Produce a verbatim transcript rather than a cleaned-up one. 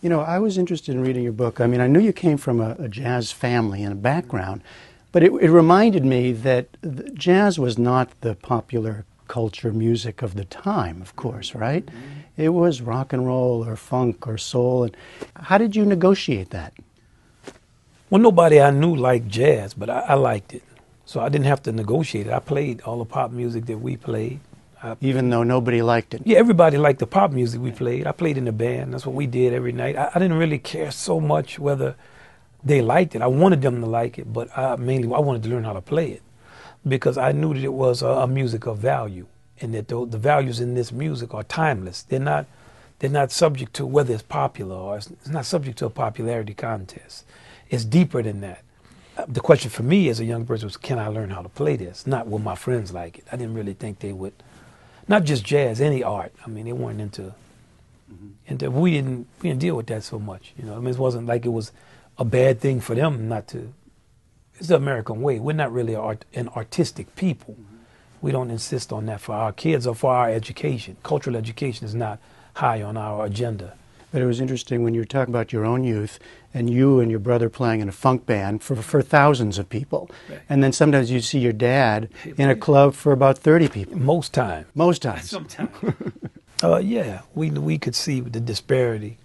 You know, I was interested in reading your book. I mean, I knew you came from a, a jazz family and a background, but it, it reminded me that the jazz was not the popular culture music of the time, of course, right? Mm-hmm. It was rock and roll or funk or soul. And how did you negotiate that? Well, nobody I knew liked jazz, but I, I liked it. So I didn't have to negotiate it. I played all the pop music that we played. I, Even though nobody liked it? Yeah, everybody liked the pop music we played. I played in the band. That's what we did every night. I, I didn't really care so much whether they liked it. I wanted them to like it, but I mainly I wanted to learn how to play it because I knew that it was a, a music of value and that the, the values in this music are timeless. They're not, they're not subject to whether it's popular or it's, it's not subject to a popularity contest. It's deeper than that. The question for me as a young person was, can I learn how to play this? Not will my friends like it. I didn't really think they would. Not just jazz, any art. I mean, they weren't into, mm-hmm. into we didn't we didn't deal with that so much. You know, I mean, it wasn't like it was a bad thing for them not to. It's the American way. We're not really art, an artistic people. Mm-hmm. We don't insist on that for our kids or for our education. Cultural education is not high on our agenda. But it was interesting when you were talking about your own youth and you and your brother playing in a funk band for, for thousands of people. Right. And then sometimes you'd see your dad in a club for about thirty people. Most times. Most times. Sometimes. uh, yeah, we, we could see the disparity